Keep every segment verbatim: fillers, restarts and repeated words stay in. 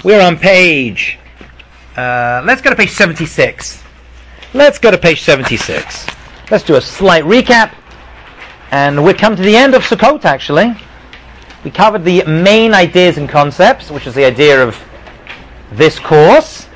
We're on page, uh, let's go to page seventy-six. Let's go to page seventy-six. Let's do a slight recap. And we come to the end of Sukkot, actually. We covered the main ideas and concepts, which is the idea of this course.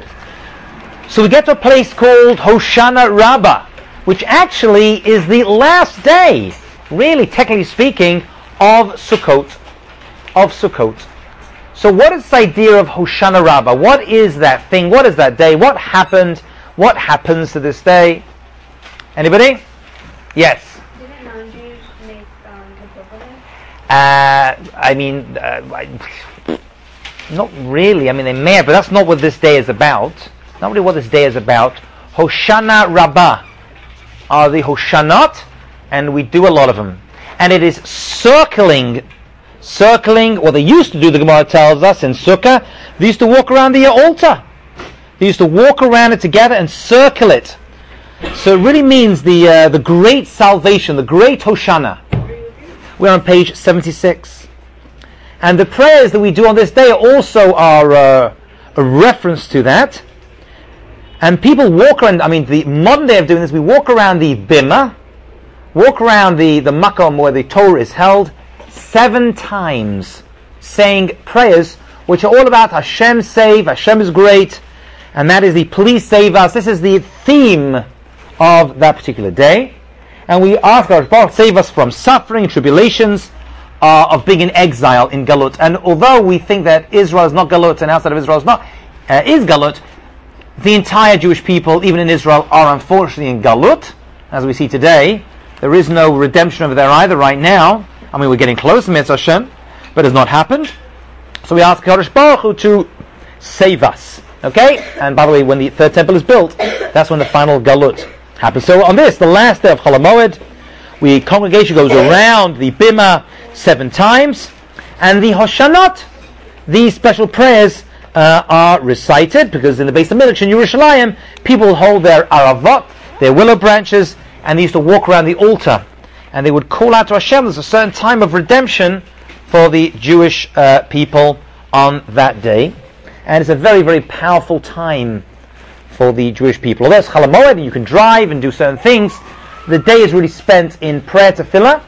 So we get to a place called Hoshana Rabbah, which actually is the last day, really, technically speaking, of Sukkot. Of Sukkot. So what is this idea of Hoshana Rabbah? What is that thing? What is that day? What happened? What happens to this day? Anybody? Yes? Didn't non-Jews make um, the Uh, I mean, uh, I, not really. I mean, they may have, but that's not what this day is about. Not really what this day is about. Hoshana Rabbah are the Hoshanot, and we do a lot of them. And it is circling, circling, what they used to do, the Gemara tells us in Sukkah, they used to walk around the altar. They used to walk around it together and circle it. So it really means the uh, the great salvation, the great Hoshana. We're on page seventy-six. And the prayers that we do on this day also are uh, a reference to that. And people walk around, I mean, the modern day of doing this, we walk around the bima, walk around the, the makom where the Torah is held, seven times, saying prayers which are all about Hashem save, Hashem is great, and that is the please save us. This is the theme of that particular day. And we ask our Baruch save us from suffering and tribulations uh, of being in exile in Galut. And although we think that Israel is not Galut and outside of Israel is not uh, is Galut, the entire Jewish people, even in Israel, are unfortunately in Galut, as we see today. There is no redemption over there either right now. I mean, we're getting close to Mitzvah Hashem, but it has not happened. So we ask Kadosh Baruch Hu to save us. Okay? And by the way, when the third temple is built, that's when the final Galut happens. So on this, the last day of Chol HaMoed, the congregation goes around the Bima seven times, and the Hoshanot, these special prayers, Uh, are recited, because in the base of Midrash in Yerushalayim, people hold their aravot, their willow branches, and they used to walk around the altar, and they would call out to Hashem. There's a certain time of redemption for the Jewish uh, people on that day, and it's a very, very powerful time for the Jewish people. Although it's Chol HaMoed, and you can drive and do certain things, the day is really spent in prayer tefillah,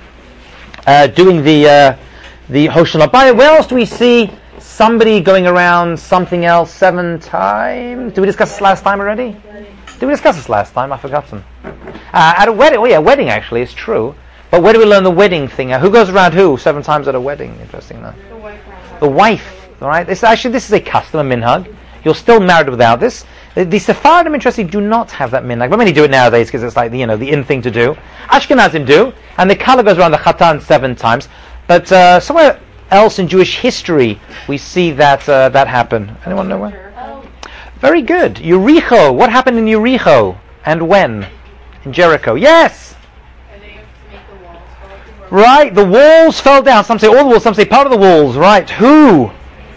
uh, doing the uh, the Hoshana Rabbah. Where else do we see somebody going around something else seven times? Did we discuss this last time already? Did we discuss this last time? I've forgotten. Uh, at a wedding. Oh yeah, wedding actually, it's true. But where do we learn the wedding thing? Uh, who goes around who seven times at a wedding? Interesting, though. The wife. The wife, all right? This, actually, this is a custom, a minhag. You're still married without this. The, the Sephardim, interestingly, do not have that minhag. But many do it nowadays because it's like, you know, the in thing to do. Ashkenazim do. And the kala goes around the chatan seven times. But uh, somewhere else in Jewish history, we see that uh, that happen. Anyone know where? Very good. Yericho. What happened in Yericho? And when? In Jericho. Yes! Right, the walls fell down. Some say all the walls, some say part of the walls. Right, who?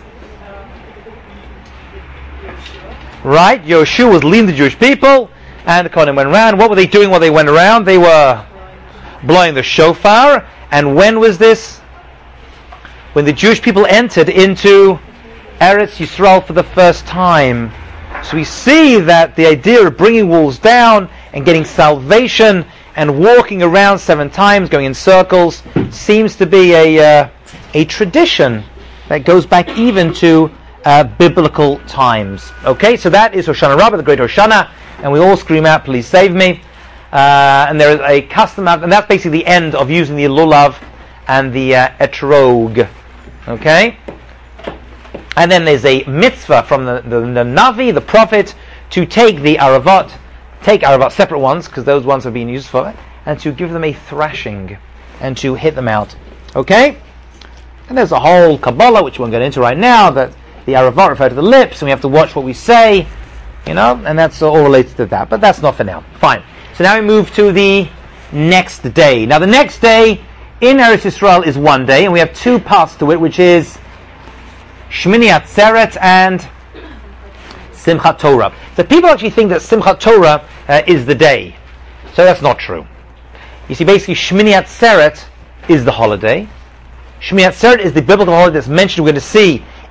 Right, Yoshua was leading the Jewish people, and the Kohanim went around. What were they doing while they went around? They were blowing the shofar. And when was this? When the Jewish people entered into Eretz Yisrael for the first time. So we see that the idea of bringing walls down and getting salvation and walking around seven times, going in circles, seems to be a uh, a tradition that goes back even to uh, biblical times. Okay, so that is Hoshana Rabbah, the great Hoshana, and we all scream out, please save me. Uh, and there is a custom, and that's basically the end of using the lulav and the uh, etrog. Okay? And then there's a mitzvah from the, the, the Navi, the prophet, to take the aravot, take aravot, separate ones, because those ones have been used for it, and to give them a thrashing, and to hit them out. Okay? And there's a whole Kabbalah, which we won't get into right now, that the aravot refer to the lips, and we have to watch what we say, you know, and that's all related to that. But that's not for now. Fine. So now we move to the next day. Now the next day in Eretz Yisrael is one day, and we have two parts to it, which is Shmini Atzeret and Simchat Torah. So people actually think that Simchat Torah uh, is the day. So that's not true. You see, basically Shmini Atzeret is the holiday. Shmini Atzeret is the biblical holiday that's mentioned, we're going to see,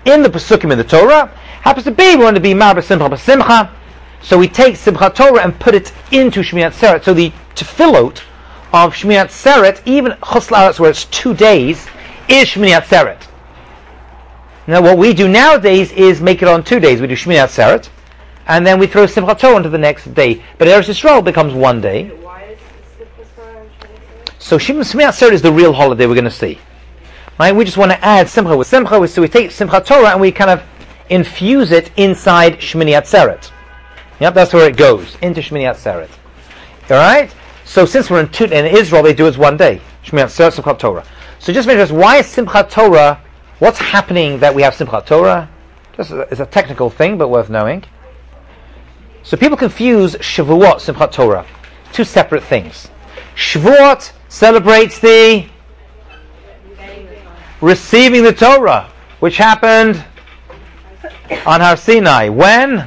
in the Pesukim in the Torah. Happens to be, we want to be Mar B'Simcha B'Simcha. So we take Simchat Torah and put it into Shmini Atzeret. So the tefillot of Shmini Atzeret, even Chutz La'aretz, where it's two days, is Shmini Atzeret. Now what we do nowadays is make it on two days. We do Shmini Atzeret, and then we throw Simchat Torah into the next day. But Eretz Yisrael becomes one day. Why is Simchat Torah and Shmini Atzeret? So Shmini Atzeret is the real holiday we're going to see. Right? We just want to add Simcha with Simcha, so we take Simchat Torah and we kind of infuse it inside Shmini Atzeret. Yep, that's where it goes, into Shmini Atzeret. Alright? So since we're in, two, in Israel, they do it one day. Shmini Atzeret, Simchat Torah. So just mention us, why is Simchat Torah, what's happening that we have Simchat Torah? Just it's a technical thing, but worth knowing. So people confuse Shavuot, Simchat Torah. Two separate things. Shavuot celebrates the receiving the Torah, which happened on Har Sinai. When?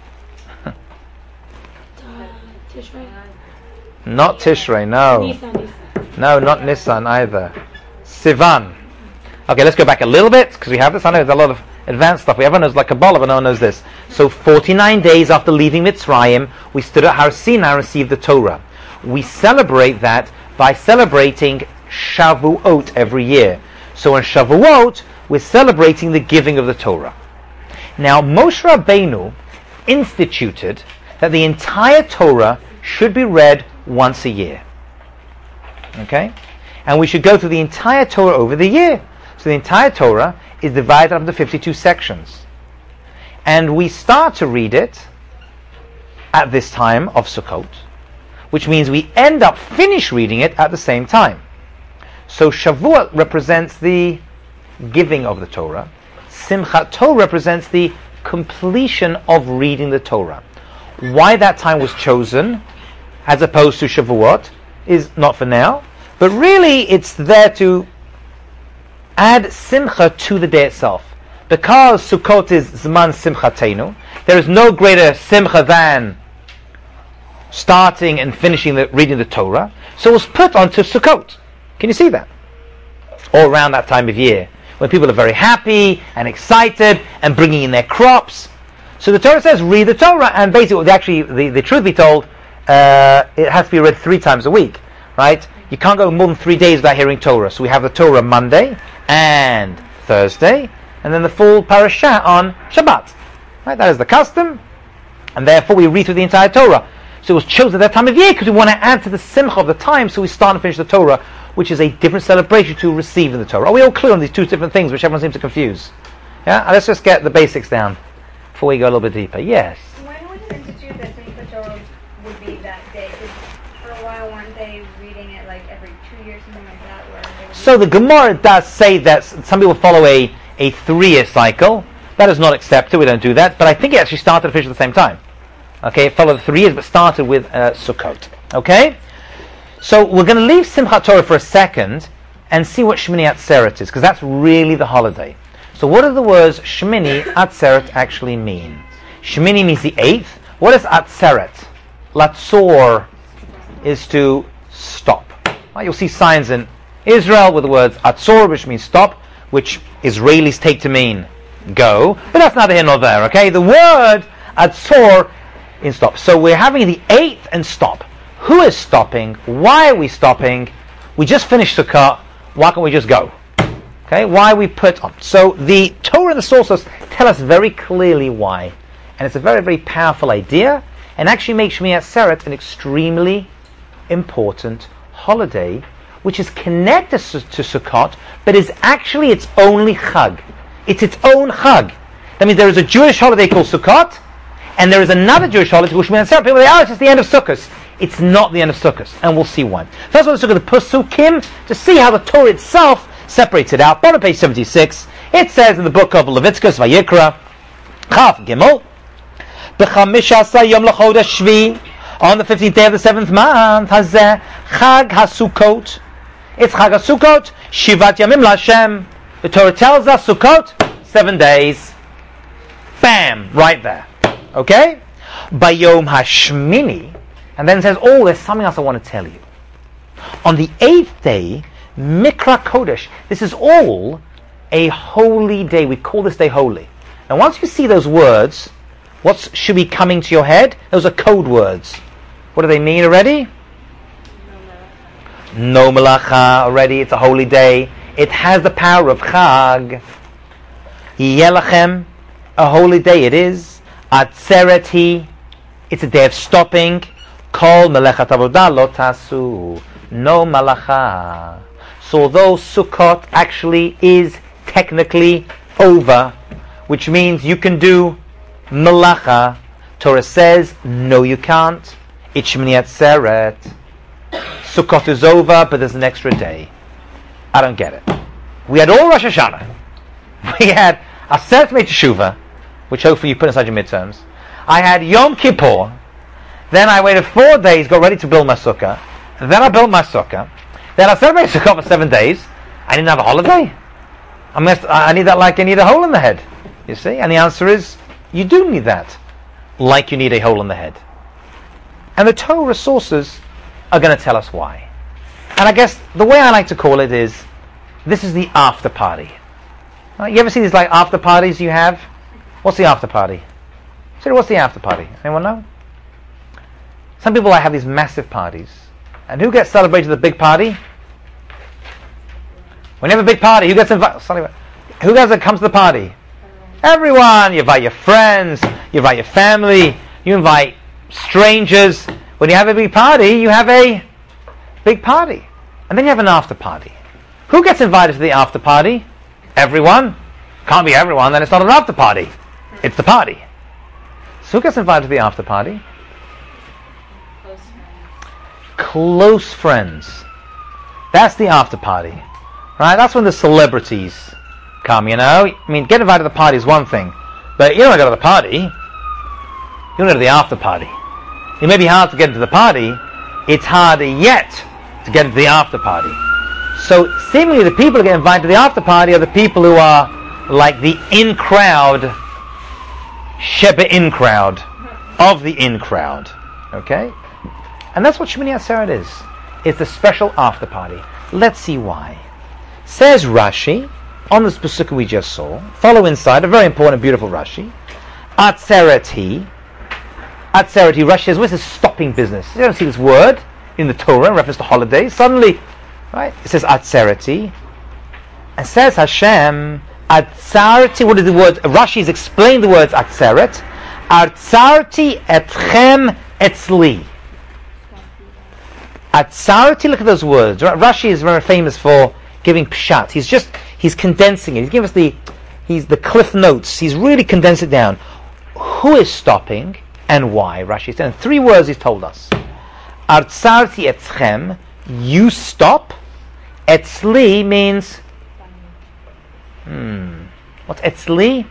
Not Tishrei, no. No, not Nisan either. Sivan. Okay, let's go back a little bit, because we have this. I know there's a lot of advanced stuff. Everyone knows like Kabbalah, but no one knows this. So forty-nine days after leaving Mitzrayim, we stood at Har Sinai and received the Torah. We celebrate that by celebrating Shavuot every year. So on Shavuot, we're celebrating the giving of the Torah. Now, Moshe Rabbeinu instituted that the entire Torah should be read once a year. Okay? And we should go through the entire Torah over the year. So the entire Torah is divided up into fifty-two sections. And we start to read it at this time of Sukkot, which means we end up finish reading it at the same time. So Shavuot represents the giving of the Torah. Simchat Torah represents the completion of reading the Torah. Why that time was chosen as opposed to Shavuot is not for now, but really it's there to add simcha to the day itself. Because Sukkot is Zman Simchatenu, there is no greater simcha than starting and finishing the reading the Torah. So it was put onto Sukkot. Can you see that? All around that time of year, when people are very happy and excited and bringing in their crops. So the Torah says, read the Torah, and basically, actually, the, the truth be told, uh, it has to be read three times a week, right? You can't go more than three days without hearing Torah. So we have the Torah Monday and Thursday, and then the full parasha on Shabbat. Right? That is the custom, and therefore we read through the entire Torah. So it was chosen at that time of year because we want to add to the simcha of the time, so we start and finish the Torah, which is a different celebration to receiving the Torah. Are we all clear on these two different things, which everyone seems to confuse? Yeah? And let's just get the basics down before we go a little bit deeper. Yes? When was it instituted that Simchat Torah would be that day? Because for a while, weren't they reading it like every two years, something like that? Where they would So the Gemara does say that some people follow a, a three-year cycle. That is not accepted. We don't do that. But I think it actually started and finished at the same time. Okay, it followed three years, but started with uh, Sukkot. Okay? So we're going to leave Simchat Torah for a second and see what Shmini Atzeret is, because that's really the holiday. So what do the words Shmini Atzeret actually mean? Shmini means the eighth. What is Atzeret? Latzor is to stop. Right, you'll see signs in Israel with the words Atzor, which means stop, which Israelis take to mean go, but that's neither here nor there. Okay, the word Atzor in stop. So we're having the eighth and stop. Who is stopping? Why are we stopping? We just finished Sukkot. Why can't we just go? Okay, why we put on? So the Torah and the sources tell us very clearly why, and it's a very, very powerful idea, and actually makes Shmini Atzeret an extremely important holiday, which is connected to, to Sukkot, but is actually its only Chag. It's its own Chag. That means there is a Jewish holiday called Sukkot, and there is another Jewish holiday called Shmini Atzeret. People say, oh, it's just the end of Sukkot. It's not the end of Sukkot, and we'll see why. First, let's look at the Pesukim to see how the Torah itself separates it out. Bottom page seventy-six, it says in the book of Leviticus, Vayikra, Chaf Gimel, B'chamisha Yom L'chodesh Shvi, on the fifteenth day of the seventh month, Hazeh Chag HaSukkot. It's Chag HaSukkot, Shivat Yamim LaHashem. The Torah tells us Sukkot, seven days. Bam, right there. Okay? Bayom HaShmini, and then it says, oh, there's something else I want to tell you. On the eighth day, Mikra Kodesh. This is all a holy day. We call this day holy. Now once you see those words, what should be coming to your head? Those are code words. What do they mean already? No melacha already. It's a holy day. It has the power of Chag. Yelachem, a holy day it is. Atzeret, it's a day of stopping. Kol melechat avodah lo tasu, no malacha. So although Sukkot actually is technically over, which means you can do malacha, Torah says no, you can't. It's Shmini Atzeret. Sukkot is over, but there's an extra day. I don't get it. We had all Rosh Hashanah. We had Aseret Yemei Teshuvah, which hopefully you put inside your midterms. I had Yom Kippur. Then I waited four days, got ready to build my sukkah. Then I built my sukkah. Then I celebrated sukkah for seven days. I didn't have a holiday. I must, I need that like I need a hole in the head. You see? And the answer is, you do need that, like you need a hole in the head. And the Torah sources are going to tell us why. And I guess the way I like to call it is, this is the after party. Right? You ever see these like after parties you have? What's the after party? So what's the after party? Anyone know? Some people like have these massive parties. And who gets celebrated at the big party? When you have a big party, who gets invited? Who gets that comes to the party? Everyone. You invite your friends, you invite your family, you invite strangers. When you have a big party, you have a big party. And then you have an after party. Who gets invited to the after party? Everyone. Can't be everyone, then it's not an after party. It's the party. So who gets invited to the after party? Close friends. Close friends. That's the after party. Right? That's when the celebrities come, you know? I mean, getting invited to the party is one thing. But you don't want to go to the party. You want to go to the after party. It may be hard to get into the party. It's harder yet to get into the after party. So seemingly the people who get invited to the after party are the people who are like the in crowd, Sheba in crowd, of the in crowd. Okay? And that's what Shmini Atzeret is. It's a special after party. Let's see why. Says Rashi, on this pasuk we just saw, follow inside, a very important, beautiful Rashi. Atzereti. Atzereti, Rashi says, what's this stopping business? You don't see this word in the Torah in reference to holidays. Suddenly, right, it says Atzereti. And says Hashem, Atzarti, what is the word? Rashi is explaining the words Atzeret. Atzarti etchem etzli. Atzarti, look at those words. Rashi is very famous for giving pshat. He's just, he's condensing it. He's giving us the, he's the cliff notes. He's really condensed it down. Who is stopping and why? Rashi said, in three words he's told us. Atzarti etchem, you stop. Etzli means, hmm, what's etzli?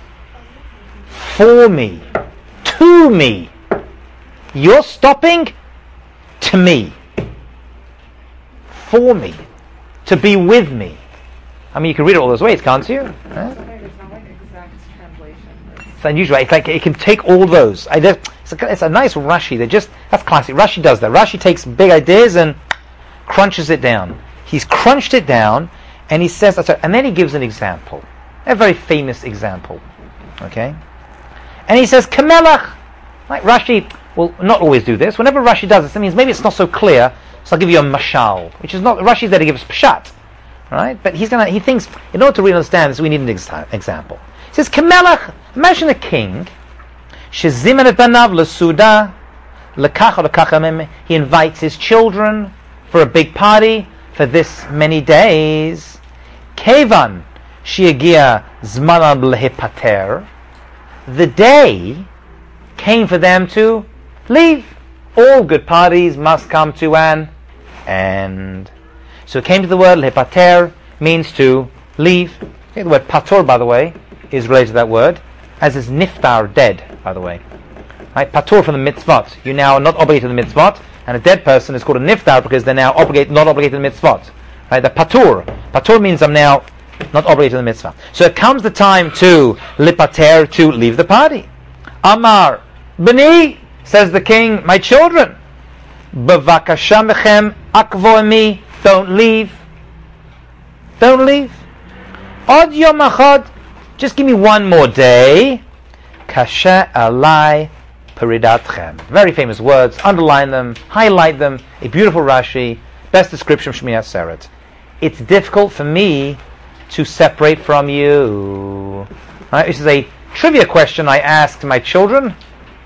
For me, to me. You're stopping to me, for me, to be with me. I mean, you can read it all those ways, can't you? Huh? It's unusual. It's like it can take all those. I, it's, a, it's a nice Rashi. They just that's classic. Rashi does that. Rashi takes big ideas and crunches it down. He's crunched it down, and he says, and then he gives an example, a very famous example. Okay, and he says, "Kamelach." Like Rashi will not always do this. Whenever Rashi does this, it means maybe it's not so clear. So I'll give you a mashal, which is not Rashi's there to give us pshat, right? But he's gonna. He thinks in order to really understand this, we need an exa- example. He says, "Kamelach." Imagine a king. Shezimen et banav lesuda, lekach or lekach. He invites his children for a big party for this many days. Kevan sheyagia zmanam lehipater. The day came for them to leave. All good parties must come to an end. So it came to the word lehipater, means to leave. Okay, the word patur, by the way, is related to that word, as is niftar, dead, by the way. Right? Patur from the mitzvot. You now are not obligated to the mitzvot, and a dead person is called a niftar because they're now obligated, not obligated to the mitzvot. Right? The patur. Patur means I'm now not obligated to the mitzvah. So it comes the time to lipater, to leave the party. Amar, B'ni, says the king, my children, B'vakasha mechem akvo emi, don't leave. Don't leave. Od yom achad, just give me one more day. Kasher alai peridatchem. Very famous words. Underline them, highlight them. A beautiful Rashi. Best description of Shmini Atzeret. It's difficult for me to separate from you. Right? This is a trivia question I ask my children.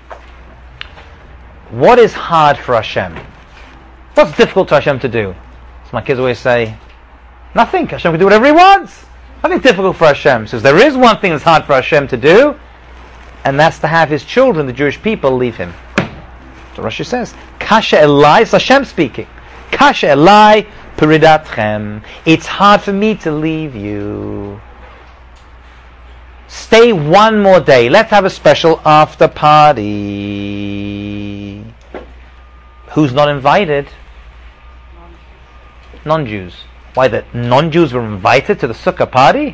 What is hard for Hashem? What's difficult to Hashem to do? So my kids always say, nothing. Hashem can do whatever He wants. Nothing difficult for Hashem. So there is one thing that's hard for Hashem to do, and that's to have His children, the Jewish people, leave Him. So Rashi says, Kasha Elai, it's Hashem speaking. Kasha Elai peridatchem. It's hard for me to leave you. Stay one more day. Let's have a special after party. Who's not invited? Non-Jews. Why, the non-Jews were invited to the Sukkah party?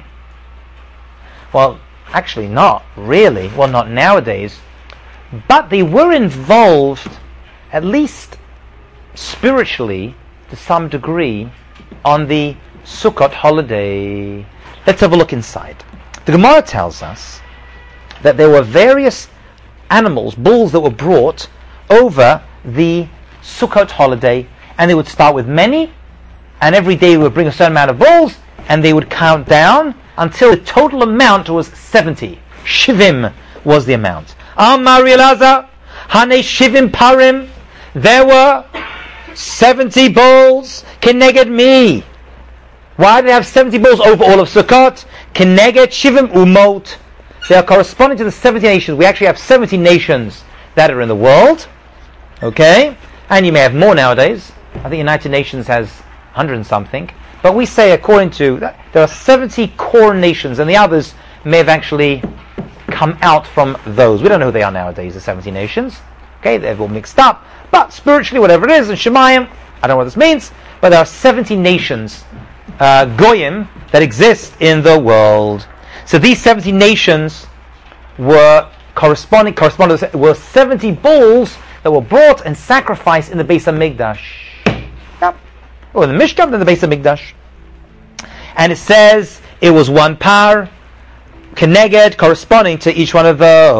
Well, actually not really. Well, not nowadays. But they were involved, at least spiritually, to some degree, on the Sukkot holiday. Let's have a look inside. The Gemara tells us that there were various animals, bulls, that were brought over the Sukkot holiday, and they would start with many, and every day they would bring a certain amount of bulls, and they would count down until the total amount was seventy. Shivim was the amount. Amar Elazar, Hane Shivim Parim. There were seventy bulls. Keneged me. Why do they have seventy bulls over all of Sukkot? Keneged Shivim Umot. They are corresponding to the seventy nations. We actually have seventy nations that are in the world. Okay? And you may have more nowadays. I think the United Nations has one hundred and something. But we say, according to that, there are seventy core nations, and the others may have actually come out from those. We don't know who they are nowadays, the seventy nations. Okay, they're all mixed up. But spiritually, whatever it is, in Shemayim, I don't know what this means, but there are seventy nations, uh, Goyim, that exist in the world. So these seventy nations were corresponding, corresponding were seventy bulls that were brought and sacrificed in the Beis HaMikdash. Yep. Or in the Mishkan, then the Beis HaMikdash. And it says it was one par, Keneged, corresponding to each one of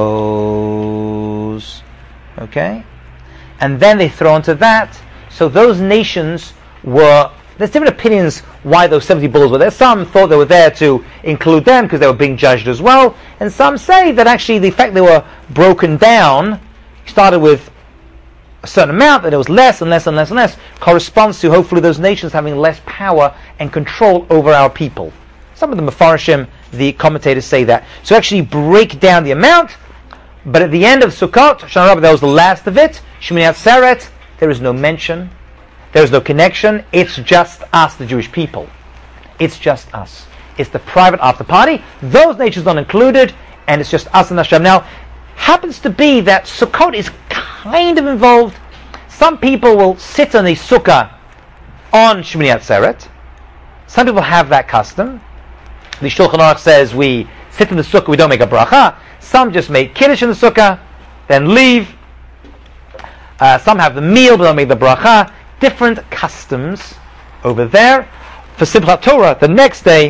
those. Okay? And then they throw into that. So those nations were, there's different opinions why those seventy bulls were there. Some thought they were there to include them because they were being judged as well. And some say that actually the fact they were broken down, started with a certain amount, that it was less and less and less and less, corresponds to hopefully those nations having less power and control over our people. Some of the Mefarshim, the commentators, say that. So actually break down the amount, but at the end of Sukkot, Shana Rabbah, that was the last of it, Shmini Atzeret, there is no mention, there is no connection, it's just us, the Jewish people. It's just us. It's the private after party, those nations not included, and it's just us and Hashem. Now, happens to be that Sukkot is kind of involved. Some people will sit on the Sukkah on Shmini Atzeret. Some people have that custom. The Shulchan Aruch says we sit in the Sukkah, we don't make a bracha. Some just make Kiddush in the Sukkah, then leave. Uh, some have the meal, but don't make the bracha. Different customs over there. For Simchat Torah, the next day,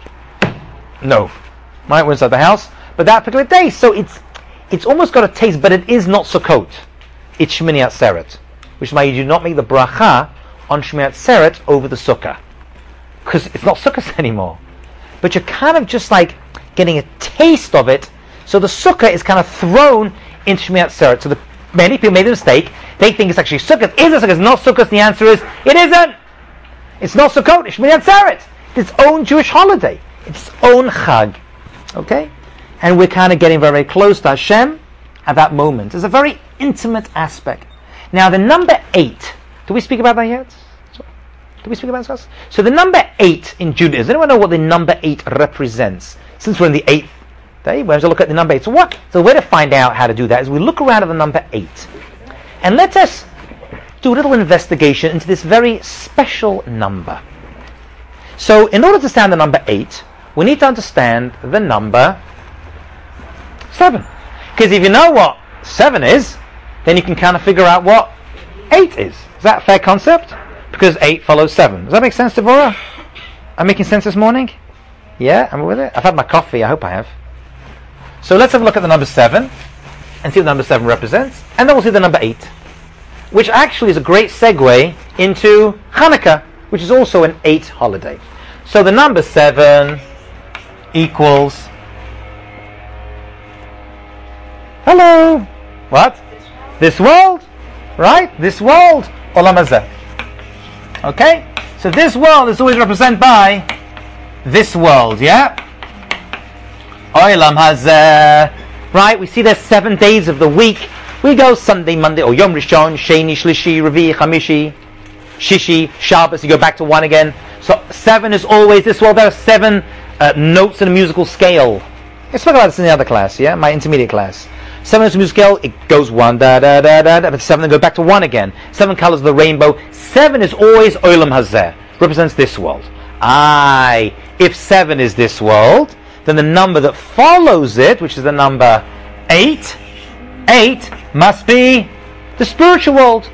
no. Right, we're inside the house. But that particular day, so it's it's almost got a taste, but it is not Sukkot. It's Shmini Atzeret, which is why you do not make the bracha on Shmini Atzeret over the Sukkah, because it's not Sukkot anymore. But you're kind of just like getting a taste of it. So the Sukkah is kind of thrown into Shmini Atzeret. So the, many people made the mistake. They think it's actually Sukkot. Is it Sukkot? It's not Sukkot. The answer is, it isn't. It's not Sukkot. It's Shmini Atzeret. It's its own Jewish holiday. It's its own Chag. Okay? And we're kind of getting very, very close to Hashem at that moment. It's a very intimate aspect. Now the number eight, do we speak about that yet? Do we speak about this? So the number eight in Judaism, does anyone know what the number eight represents? Since we're in the eighth day, we have to look at the number eight. So what? So the way to find out how to do that is we look around at the number eight. And let us do a little investigation into this very special number. So in order to understand the number eight, we need to understand the number seven. Because if you know what seven is, then you can kind of figure out what eight is. Is that a fair concept? Because eight follows seven. Does that make sense, Devorah? I'm making sense this morning? Yeah, am I with it? I've had my coffee, I hope I have. So let's have a look at the number seven and see what the number seven represents, and then we'll see the number eight, which actually is a great segue into Hanukkah, which is also an eight holiday. So the number seven equals, hello, what? This world, right? This world, Olam Hazeh. Okay? So this world is always represented by this world, yeah? Olam Hazeh. Right? We see there's seven days of the week. We go Sunday, Monday, or Yom Rishon, Sheni, Shlishi, Revi, Chamishi, Shishi, Shabbos, you go back to one again. So seven is always this world. There are seven uh, notes in a musical scale. I spoke about this in the other class, yeah? My intermediate class. Seven notes in a musical scale, it goes one, da da da da da, but seven then go back to one again. Seven colors of the rainbow. Seven is always Olam Hazeh, represents this world. Aye, if seven is this world, then the number that follows it, which is the number eight, eight must be the spiritual world.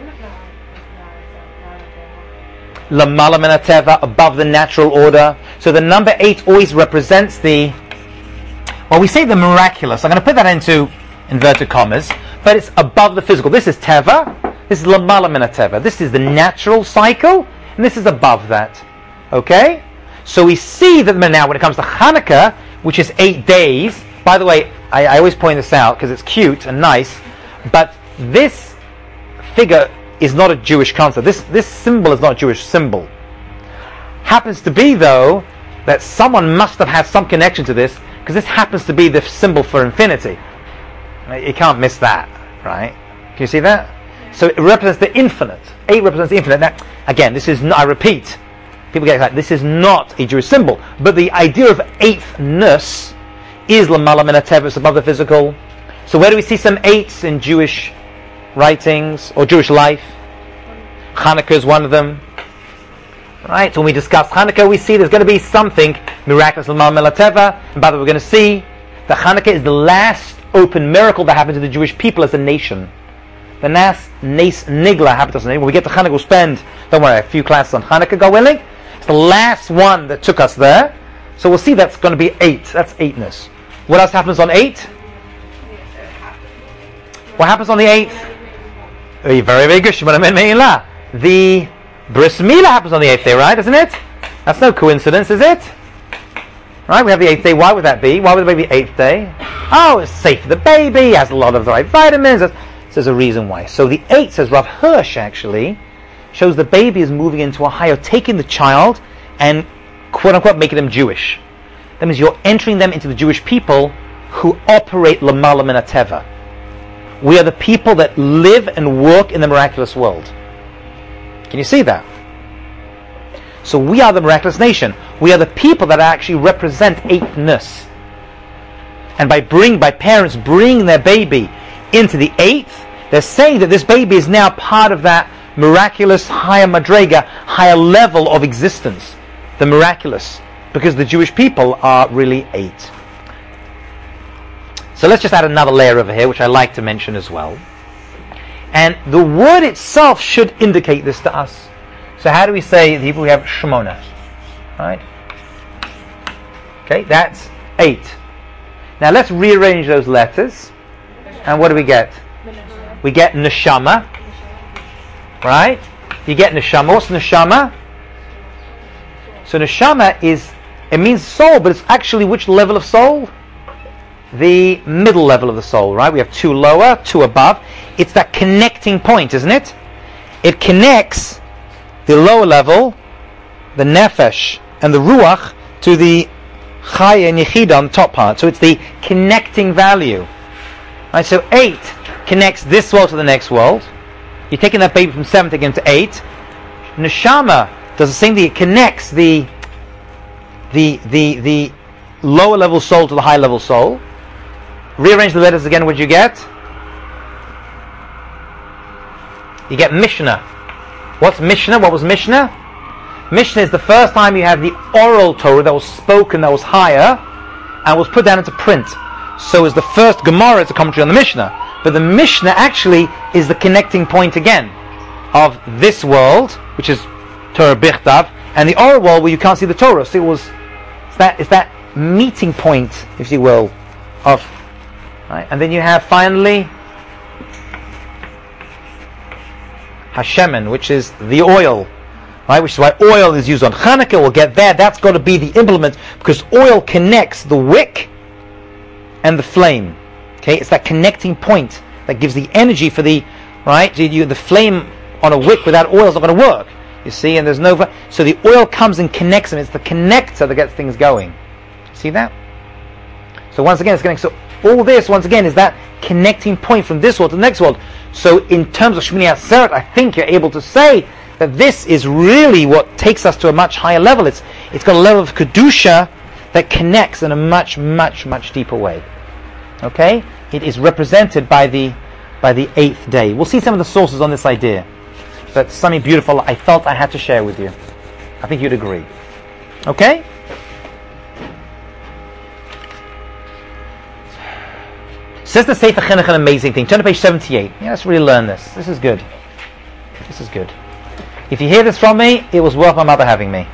Lamala min hateva, above the natural order. So the number eight always represents the, well, we say the miraculous. I'm going to put that into inverted commas, but it's above the physical. This is teva, this is lamala min hateva. This is the natural cycle, and this is above that. Okay? So we see that now when it comes to Hanukkah, which is eight days, by the way, I, I always point this out because it's cute and nice, but this figure is not a Jewish concept. This, this symbol is not a Jewish symbol. Happens to be, though, that someone must have had some connection to this, because this happens to be the symbol for infinity. You can't miss that, right? Can you see that? So it represents the infinite. Eight represents the infinite. Now, again, this is not, I repeat, people get excited, this is not a Jewish symbol, but the idea of eighthness is Lamala min hateva, it's above the physical. So where do we see some eights in Jewish writings or Jewish life? Hanukkah is one of them. Right? So when we discuss Hanukkah, we see there's going to be something miraculous Lamala min hateva, and by the way, we're going to see that Hanukkah is the last open miracle that happened to the Jewish people as a nation. The last Nes Nigla happened as a nation. When we get to Hanukkah, we'll spend, don't worry, a few classes on Hanukkah, God willing. It's the last one that took us there. So we'll see that's going to be eight. That's eightness. What else happens on eight? What happens on the eighth? Very, very good. The Bris Milah happens on the eighth day, right? Isn't it? That's no coincidence, is it? Right? We have the eighth day. Why would that be? Why would the baby eighth day? Oh, it's safe for the baby. Has a lot of the right vitamins. So there's a reason why. So the eight, says Rav Hirsch, actually shows the baby is moving into a higher, taking the child and quote unquote making them Jewish. That means you're entering them into the Jewish people who operate Lamala min hateva. We are the people that live and work in the miraculous world. Can you see that? So we are the miraculous nation. We are the people that actually represent eighthness. And by bring, by parents bringing their baby into the eighth, they're saying that this baby is now part of that miraculous higher madrega, higher level of existence. The miraculous. Because the Jewish people are really eight. So let's just add another layer over here, which I like to mention as well. And the word itself should indicate this to us. So how do we say the Hebrew? We have Shemona, right? Okay, that's eight. Now let's rearrange those letters. And what do we get? We get Neshama, right? You get Neshama. What's Neshama? So Neshama is, it means soul, but it's actually which level of soul? The middle level of the soul, right? We have two lower, two above. It's that connecting point, isn't it? It connects the lower level, the nefesh and the ruach, to the chaya and yechida on the top part. So it's the connecting value. Right? So eight connects this world to the next world. You're taking that baby from seven, taking him to eight. Neshama does the same thing. It connects the the the the lower level soul to the high level soul. Rearrange the letters again. What do you get? You get Mishnah. What's Mishnah? What was Mishnah? Mishnah is the first time you have the oral Torah that was spoken, that was higher, and was put down into print. So is the first Gemara, it's a commentary on the Mishnah. But the Mishnah actually is the connecting point again of this world, which is Torah Bichtav, and the oral world where you can't see the Torah. So it was It's that, it's that meeting point, if you will, of, right? And then you have finally Hashemen, which is the oil, right? Which is why oil is used on Hanukkah. We'll get there. That's got to be the implement, because oil connects the wick and the flame. Okay, it's that connecting point that gives the energy for the, right? You, the flame on a wick without oil is not going to work. You see, and there's no, so the oil comes and connects them. It's the connector that gets things going. See that? So once again, it's getting, so all this once again is that connecting point from this world to the next world. So in terms of Shmini Atzeret, I think you're able to say that this is really what takes us to a much higher level. It's it's got a level of kedusha that connects in a much, much, much deeper way. Okay, it is represented by the by the eighth day. We'll see some of the sources on this idea. But something beautiful I felt I had to share with you. I think you'd agree. Okay? Says the Sefer Chinuch an amazing thing. Turn to page seventy-eight. Yeah, let's really learn this. This is good. This is good. If you hear this from me, it was worth my mother having me.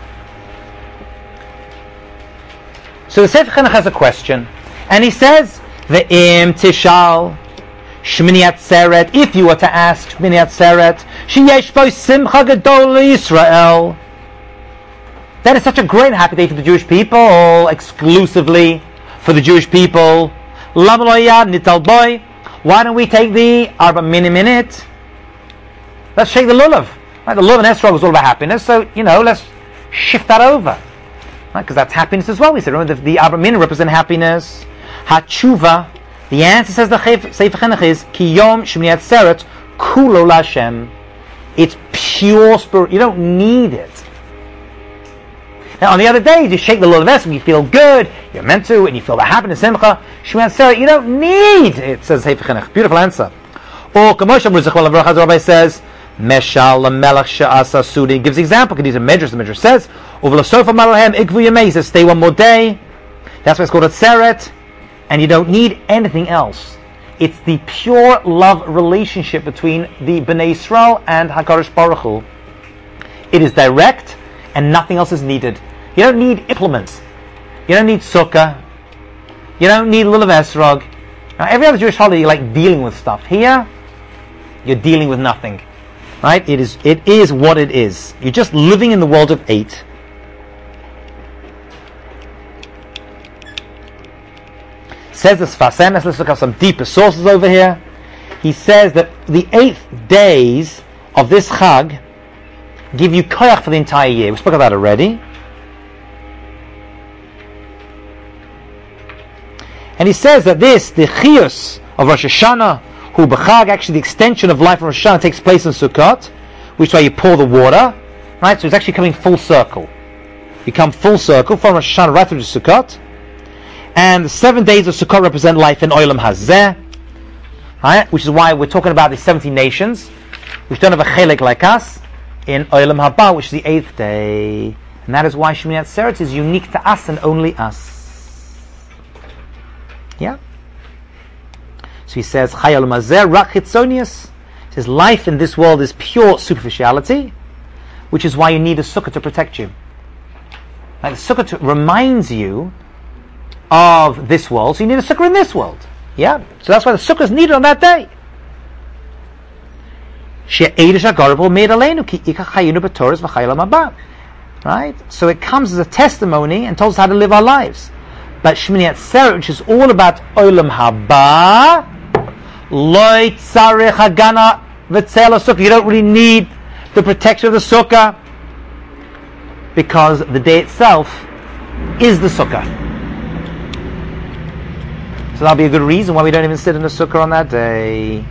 So the Sefer Chinuch has a question. And he says, Ve'im tishal Shmini Atzeret, if you were to ask Shmini Atzeret, Sheyesh bo simcha gadol Yisrael, that is such a great happy day for the Jewish people, exclusively for the Jewish people. Lama lo yad nital boy, why don't we take the arba minim in it? Let's shake the lulav. Right, the lulav and esrog was all about happiness, so you know, let's shift that over, right? Because that's happiness as well. We said, remember, the, the arba minim represent happiness. Hatshuva. The answer, says the Sefer Chinuch, is Ki Yom Shmini Atzeret Kulo L'Hashem. It's pure spirit. You don't need it. Now, on the other day, you shake the Lulav Esrog, you feel good, you're meant to, and you feel the happiness, Simcha. Shmini Atzeret, you don't need it, says the Sefer Chinuch. Beautiful answer. Or Kamosh Amru Zechol Avroch, the Rabbi says, Meshal Lamelach She'asa Sudi. He gives the example, because he's a Medrash. The Medrash says, Uvlasofa Malahem Ikvu Yemei. He says, stay one more day. That's why it's called a Atzeret. And you don't need anything else. It's the pure love relationship between the Bnei Yisrael and HaKadosh Baruch Hu. It is direct, and nothing else is needed. You don't need implements. You don't need sukkah. You don't need lulav esrog. Now, every other Jewish holiday, you like dealing with stuff. Here, you're dealing with nothing. Right? It is. It is what it is. You're just living in the world of eight. Says the Sfas Emes, let's look at some deeper sources over here. He says that the eighth days of this Chag give you koyach for the entire year. We spoke about that already. And he says that this, the Chiyus of Rosh Hashanah, who b'Chag, actually the extension of life of Rosh Hashanah takes place in Sukkot, which is why you pour the water, right? So it's actually coming full circle. You come full circle from Rosh Hashanah right through to Sukkot. And the seven days of Sukkot represent life in Olam Hazeh, right? Which is why we're talking about the seventy nations, which don't have a chelek like us, in Olam Haba, which is the eighth day. And that is why Shmini Atzeret is unique to us and only us. Yeah? So he says, Chai Olam Hazeh rak chitzonius. He says, life in this world is pure superficiality, which is why you need a sukkah to protect you. Like the sukkah to, reminds you of this world, so you need a sukkah in this world. Yeah? So that's why the sukkah is needed on that day. Right? So it comes as a testimony and tells us how to live our lives. But Shmini Atzeret, which is all about Olam Haba, Lo tzarich hagana v'tzel sukkah. You don't really need the protection of the sukkah, because the day itself is the sukkah. So that'll be a good reason why we don't even sit in the sukkah on that day.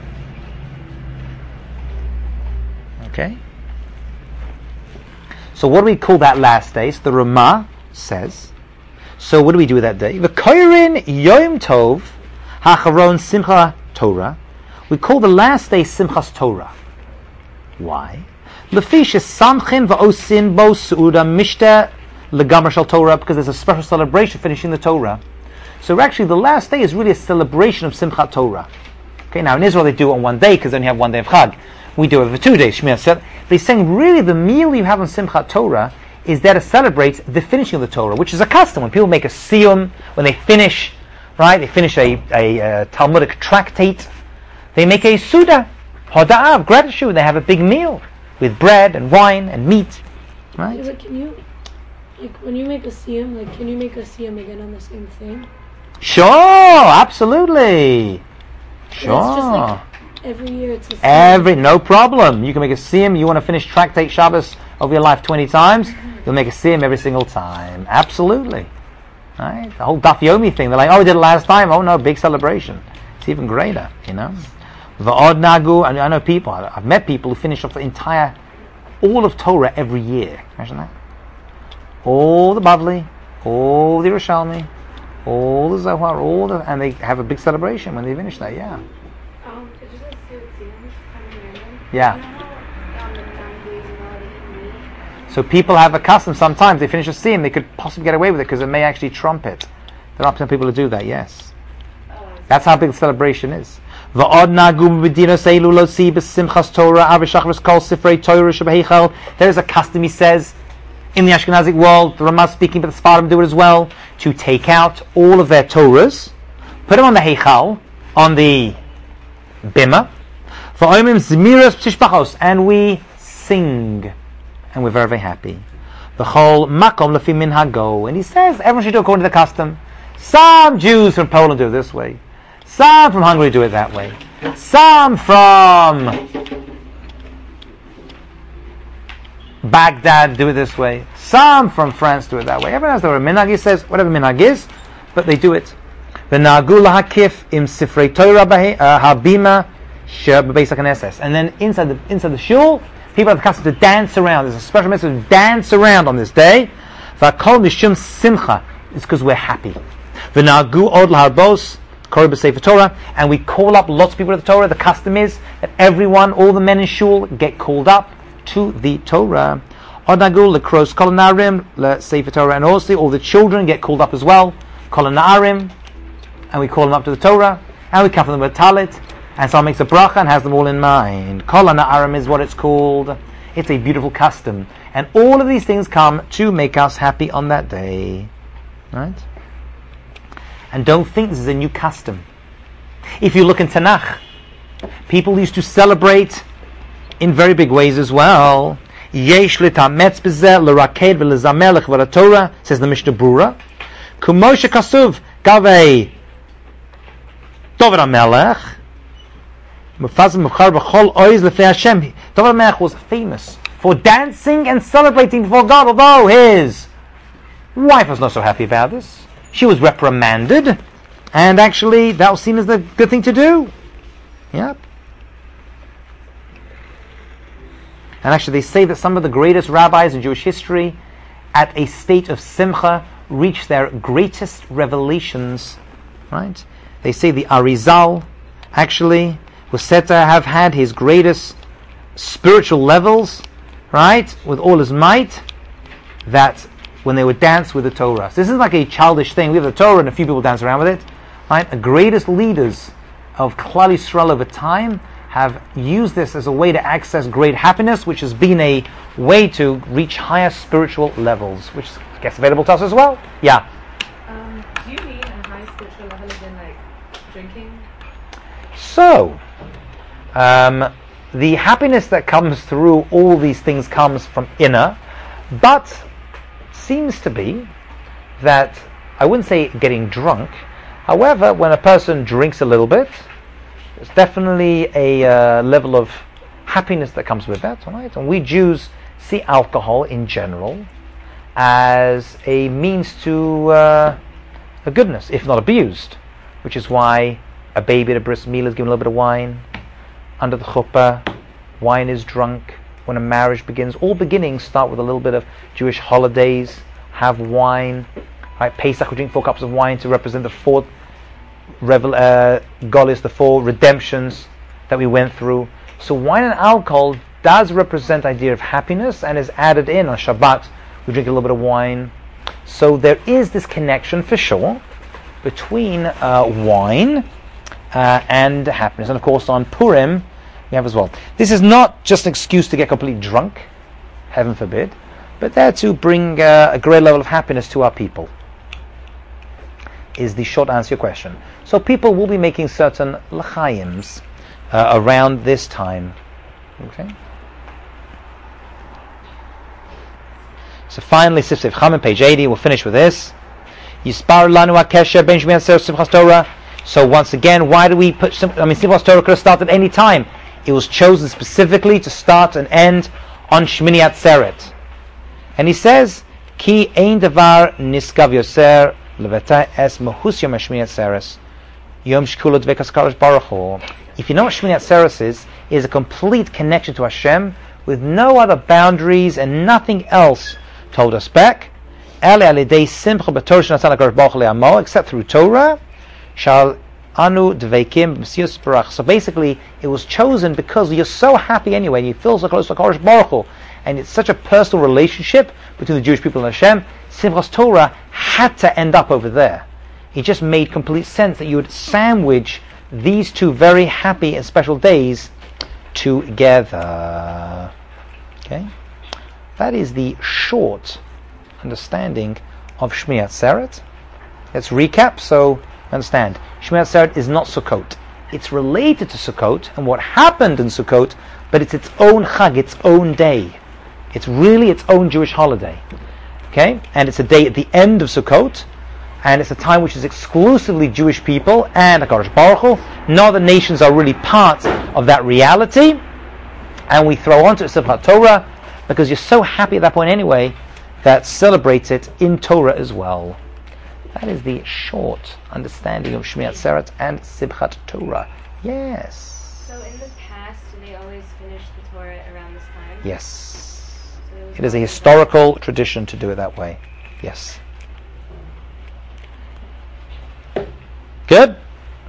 Okay? So what do we call that last day? So the Ramah says, so what do we do with that day? V'koirin Yom Tov Hacharon Simcha Torah. We call the last day Simchas Torah. Why? Lefish Samchin V'osin Bo Su'uda Mishta Legamar Shal Torah, because there's a special celebration finishing the Torah. So actually the last day is really a celebration of Simchat Torah. Okay, now in Israel they do it on one day because they only have one day of Chag. We do it for two days, Shmini Atzeret. But he's saying really the meal you have on Simchat Torah is there to celebrate the finishing of the Torah, which is a custom. When people make a siyum, when they finish, right, they finish a, a, a Talmudic tractate, they make a suda, hoda'ah, of gratitude. They have a big meal with bread and wine and meat, right? Yeah, but can you, like, when you make a siyum, like, can you make a siyum again on the same thing? Sure, absolutely. Sure. It's just like every year it's a siyum. Every, no problem. You can make a siyum. You want to finish tractate Shabbos of your life twenty times, mm-hmm. You'll make a siyum every single time. Absolutely. Right? The whole Daf Yomi thing. They're like, oh, we did it last time. Oh no, big celebration. It's even greater, you know. The Od Nagu, and I know people, I've met people who finish off the entire, all of Torah every year. Imagine that. All the Bavli, all the Yerushalmi, all the Zohar, all the, and they have a big celebration when they finish that, yeah. Um, just a siyum, kind of random. Yeah. You know how, um, the nine days in order to eat meat? So people have a custom, sometimes they finish a siyum, they could possibly get away with it because it may actually trump it. There are some people who do that, yes. That's how big the celebration is. There's a custom, he says, in the Ashkenazic world, the Ramah speaking, but the Sfardim do it as well, to take out all of their Torahs, put them on the Heichal, on the Bima, and we sing, and we're very, very happy. The whole makom lefi minhago, and he says everyone should do according to the custom. Some Jews from Poland do it this way. Some from Hungary do it that way. Some from Baghdad do it this way. Some from France do it that way. Everyone has their minhag. He says whatever minhag is, but they do it. The nagu lahakif im sifrei Torah habima shebeis haKnesses. And then inside the inside the shul, people have the custom to dance around. There's a special message to dance around on this day. V'akol mishum simcha. It's because we're happy. The nagu od laharbos. Torah, and we call up lots of people to the Torah. The custom is that everyone, all the men in shul, get called up to the Torah. Odagul lekros kolanarim le Sefer Torah, and also all the children get called up as well. Kolanarim, and we call them up to the Torah, and we cover them with talit, and someone makes a bracha and has them all in mind. Kolanarim is what it's called. It's a beautiful custom, and all of these things come to make us happy on that day, right? And don't think this is a new custom. If you look in Tanakh, people used to celebrate in very big ways as well. Yesh litametz b'zeh l'raked v'lezamer l'chvar Torah, says the Mishnah Brura. Kumoshe kasuv gavei David HaMelech mufazim mufchar b'chol oiz l'fei Hashem. David HaMelech was famous for dancing and celebrating before God, although his wife was not so happy about this. She was reprimanded, and actually that was seen as the good thing to do. Yep. And actually they say that some of the greatest rabbis in Jewish history, at a state of simcha, reached their greatest revelations. Right? They say the Arizal actually was said to have had his greatest spiritual levels, right, with all his might, that when they would dance with the Torah. So this isn't like a childish thing. We have the Torah and a few people dance around with it. Right? The greatest leaders of Klal Yisrael over time have used this as a way to access great happiness, which has been a way to reach higher spiritual levels, which gets available to us as well. Yeah? Um, do you mean a high spiritual level as in like drinking? So, um, the happiness that comes through all these things comes from inner, but seems to be that, I wouldn't say getting drunk, however, when a person drinks a little bit, there's definitely a uh, level of happiness that comes with that, right? And we Jews see alcohol in general as a means to uh, a goodness, if not abused, which is why a baby at a bris milah is given a little bit of wine. Under the chuppah, wine is drunk. When a marriage begins, all beginnings start with a little bit of Jewish holidays, have wine. Right? Pesach, we drink four cups of wine to represent the four revel, uh, golis, the four redemptions that we went through. So wine and alcohol does represent the idea of happiness and is added in on Shabbat. We drink a little bit of wine. So there is this connection for sure between uh, wine uh, and happiness. And of course on Purim, we have as well. This is not just an excuse to get completely drunk, heaven forbid, but there to bring uh, a great level of happiness to our people, is the short answer to your question. So people will be making certain l'chaims uh, around this time. Okay. So finally, Sif Sif Cham, page eighty, we'll finish with this. Yispar lanu hakesher ben Shmini Atzeres Simchas Torah. So once again, why do we put, I mean, Simchas Torah could have started any time. It was chosen specifically to start and end on Shmini Atzeret. And he says, Ki ein davar niskav yoser leveta es mahus yom Shmini Atzeres yom shkulat vekas kadosh baruch hu. If you know what Shmini Atzeres is, it is a complete connection to Hashem with no other boundaries and nothing else to hold us back. Ele alidei simcha b'torah shenatan HaKadosh Baruch Hu le'amo, except through Torah. Shal anu dveikim b'siyus barach. So basically, it was chosen because you're so happy anyway, and you feel so close to HaKadosh Baruch Hu, and it's such a personal relationship between the Jewish people and Hashem. Simchas Torah had to end up over there. It just made complete sense that you would sandwich these two very happy and special days together. Okay, that is the short understanding of Shmini Atzeret. Let's recap. So understand, Shmini Atzeret is not Sukkot. It's related to Sukkot and what happened in Sukkot, but it's its own Chag, its own day. It's really its own Jewish holiday. Okay, and it's a day at the end of Sukkot, and it's a time which is exclusively Jewish people and HaKadosh Baruch Hu. No other nations are really part of that reality, and we throw onto it Simchat Torah because you're so happy at that point anyway that celebrates it in Torah as well. That is the short understanding of Shmini Atzeret and Simchat Torah. Yes. So in the past, do they always finish the Torah around this time? Yes. So it, was It is a always historical tradition to do it that way. Yes. Good?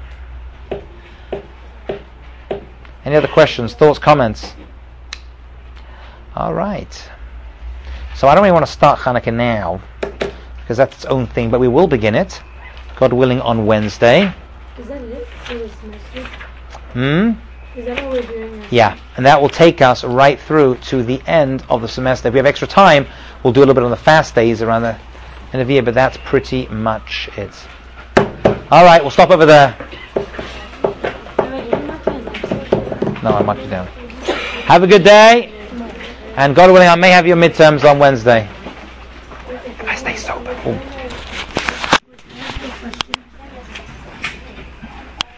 Any other questions, thoughts, comments? All right. So I don't really want to start Hanukkah now, because that's its own thing, but we will begin it, God willing, on Wednesday. Is that it for the semester? Hmm? Is that what we're doing? Right? Yeah, and that will take us right through to the end of the semester. If we have extra time, we'll do a little bit on the fast days around the end of the year, but that's pretty much it. All right, we'll stop over there. No, I marked you down. Have a good day, and God willing, I may have your midterms on Wednesday. I stay sober. Ooh.